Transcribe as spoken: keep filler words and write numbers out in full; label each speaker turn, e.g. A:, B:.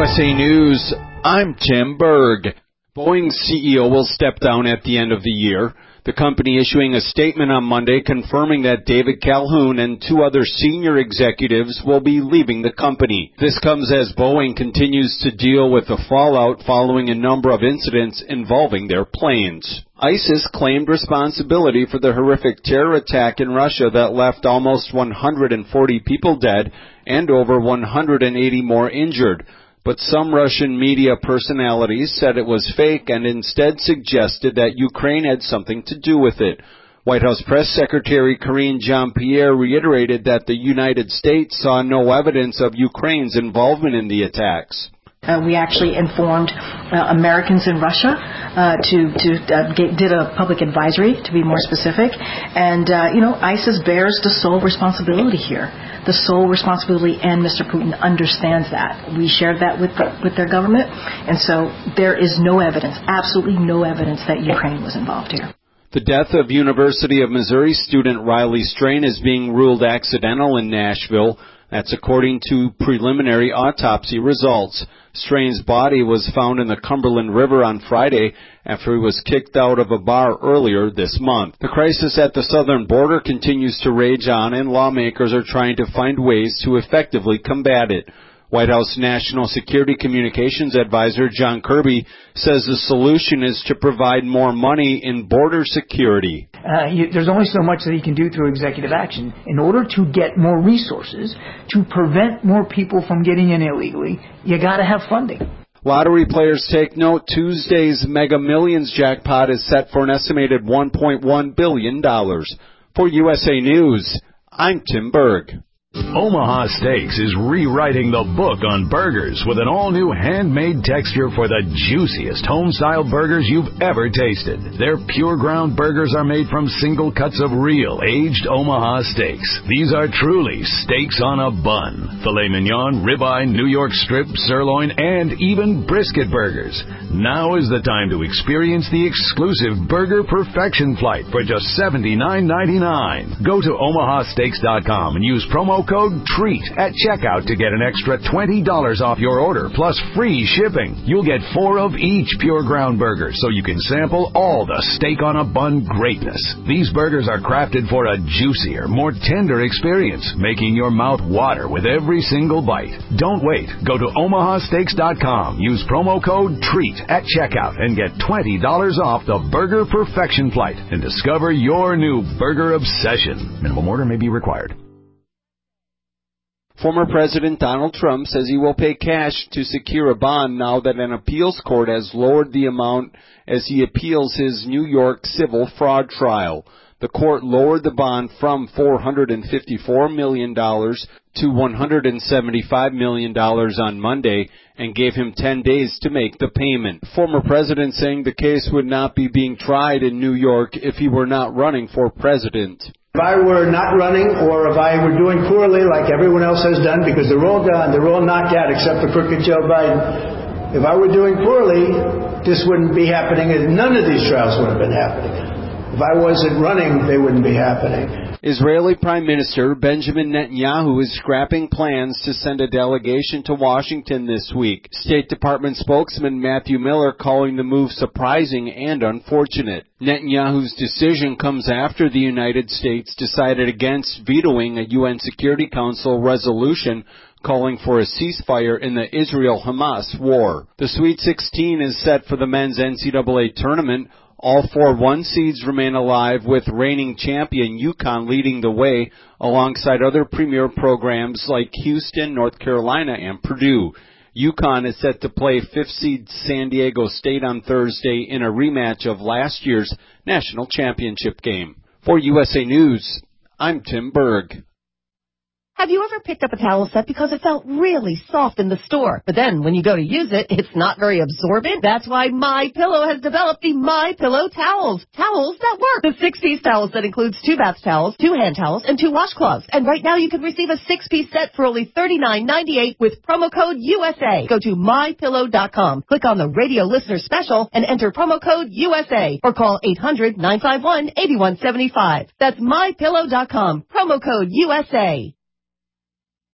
A: U S A News, I'm Tim Berg. Boeing's C E O will step down at the end of the year. The company issuing a statement on Monday confirming that David Calhoun and two other senior executives will be leaving the company. This comes as Boeing continues to deal with the fallout following a number of incidents involving their planes. ISIS claimed responsibility for the horrific terror attack in Russia that left almost one hundred forty people dead and over one hundred eighty more injured. But some Russian media personalities said it was fake and instead suggested that Ukraine had something to do with it. White House Press Secretary Karine Jean-Pierre reiterated that the United States saw no evidence of Ukraine's involvement in the attacks.
B: Uh, we actually informed uh, Americans in Russia uh, to, to uh, get, did a public advisory, to be more specific. And, uh, you know, ISIS bears the sole responsibility here. The sole responsibility, and Mister Putin understands that. We shared that with the, with their government. And so there is no evidence, absolutely no evidence that Ukraine was involved here.
A: The death of University of Missouri student Riley Strain is being ruled accidental in Nashville. That's according to preliminary autopsy results. Strain's body was found in the Cumberland River on Friday after he was kicked out of a bar earlier this month. The crisis at the southern border continues to rage on, and lawmakers are trying to find ways to effectively combat it. White House National Security Communications Advisor John Kirby says the solution is to provide more money in border security.
C: Uh, you, there's only so much that you can do through executive action. In order to get more resources, to prevent more people from getting in illegally, you got to have funding.
A: Lottery players take note. Tuesday's Mega Millions jackpot is set for an estimated one point one billion dollars. For U S A News, I'm Tim Berg.
D: Omaha Steaks is rewriting the book on burgers with an all-new handmade texture for the juiciest home-style burgers you've ever tasted. Their pure ground burgers are made from single cuts of real, aged Omaha steaks. These are truly steaks on a bun. Filet mignon, ribeye, New York strip, sirloin, and even brisket burgers. Now is the time to experience the exclusive Burger Perfection Flight for just seventy-nine ninety-nine. Go to omaha steaks dot com and use promo code TREAT at checkout to get an extra twenty dollars off your order, plus free shipping. You'll get four of each pure ground burger, so you can sample all the steak on a bun greatness. These burgers are crafted for a juicier, more tender experience, making your mouth water with every single bite. Don't wait. Go to omaha steaks dot com, use promo code TREAT at checkout, and get twenty dollars off the Burger Perfection Flight and discover your new burger obsession. Minimum order may be required.
A: Former President Donald Trump says he will pay cash to secure a bond now that an appeals court has lowered the amount as he appeals his New York civil fraud trial. The court lowered the bond from four hundred fifty-four million dollars to one hundred seventy-five million dollars on Monday and gave him ten days to make the payment. Former president saying the case would not be being tried in New York if he were not running for president.
E: If I were not running, or if I were doing poorly like everyone else has done, because they're all gone, they're all knocked out except for crooked Joe Biden. If I were doing poorly, this wouldn't be happening, and none of these trials would have been happening. If I wasn't running, they wouldn't be happening.
A: Israeli Prime Minister Benjamin Netanyahu is scrapping plans to send a delegation to Washington this week. State Department spokesman Matthew Miller calling the move surprising and unfortunate. Netanyahu's decision comes after the United States decided against vetoing a U N Security Council resolution calling for a ceasefire in the Israel-Hamas war. The Sweet sixteen is set for the men's N C double A tournament. All four one seeds remain alive, with reigning champion UConn leading the way alongside other premier programs like Houston, North Carolina, and Purdue. UConn is set to play fifth seed San Diego State on Thursday in a rematch of last year's national championship game. For U S A News, I'm Tim Berg.
F: Have you ever picked up a towel set because it felt really soft in the store, but then when you go to use it, it's not very absorbent? That's why MyPillow has developed the MyPillow towels. Towels that work. The six-piece towels that includes two bath towels, two hand towels, and two washcloths. And right now you can receive a six-piece set for only thirty-nine ninety-eight with promo code U S A. Go to my pillow dot com, click on the radio listener special, and enter promo code U S A, or call eight hundred nine five one eight one seven five. That's my pillow dot com, promo code U S A.